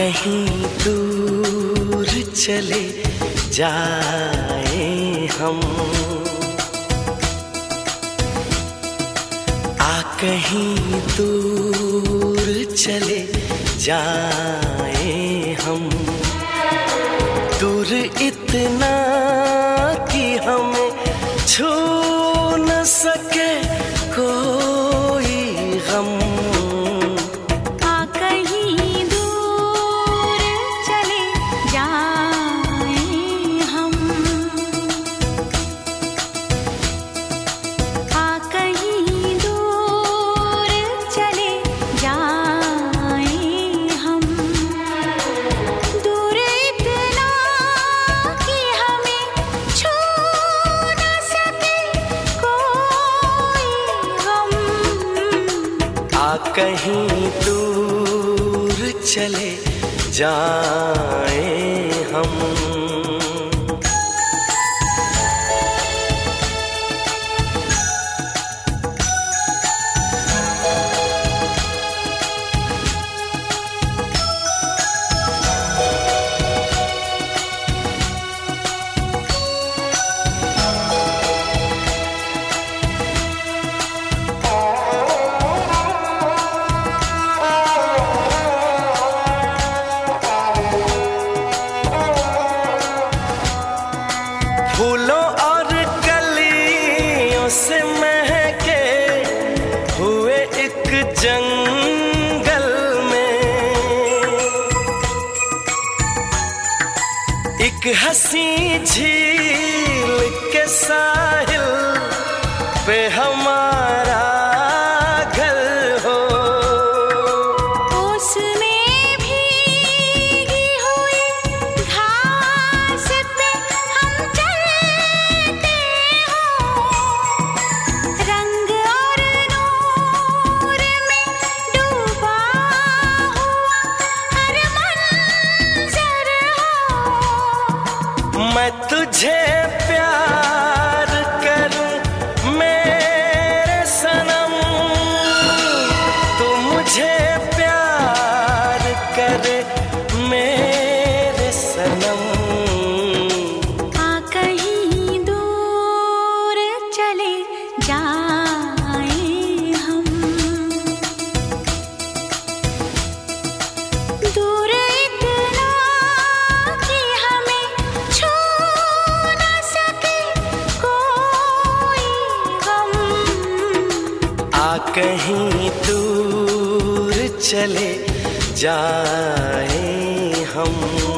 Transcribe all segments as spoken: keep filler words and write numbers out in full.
कहीं दूर चले जाए हम, आ कहीं दूर चले जाए हम, दूर इतना कि हमें छू न सके कोई गम। कहीं दूर चले जाए हम। फूलों और कलियों से महके हुए एक जंगल में, एक हंसी झील के साहिल पे हमारा घर हो। उसमें भीगी हुई घास पे हम चलते हो, रंग और नूर में डूबा हुआ हर मंजर हो। मैं तुझे प्यार करूं मेरे सनम, तू मुझे प्यार करे मेरे सनम। आ कहीं दूर चले जाए हम, दूर इतना कि हमें छू न सके कोई गम। आ कहीं दूर चले जाए हम।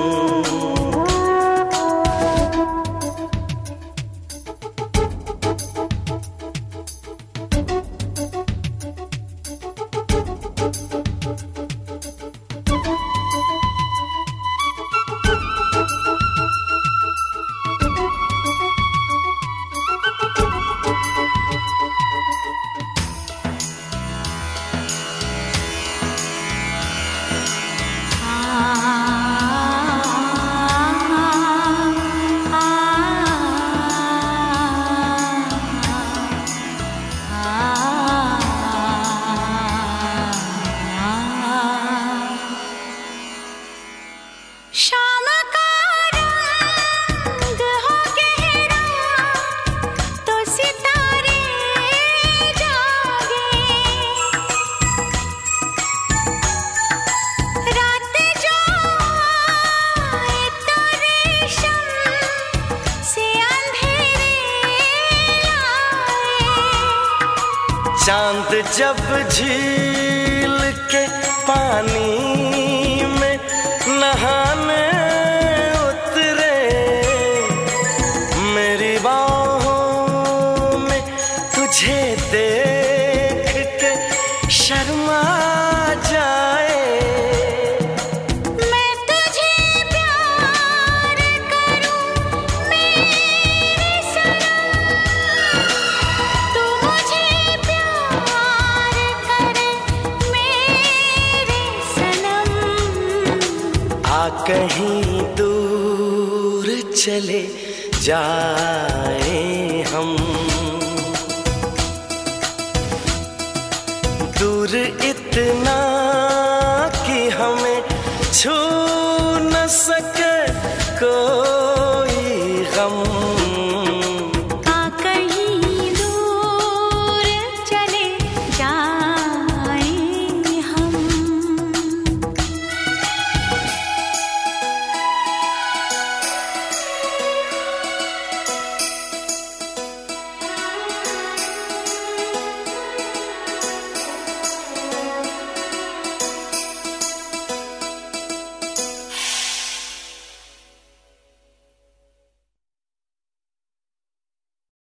शाम का रंग हो गहरा तो सितारे जागे, रात जो आए तो रेशम से अंधेरे लाए। चांद जब झील के पानी में नहाने उतरे, मेरी बाहों में तुझे देख के शर्मा जाए। मैं तुझे प्यार करूं मेरे सनम, तू मुझे प्यार करे मेरे सनम। आ कहीं दूर चले जाए हम, दूर इतना कि हमें छू सके कोई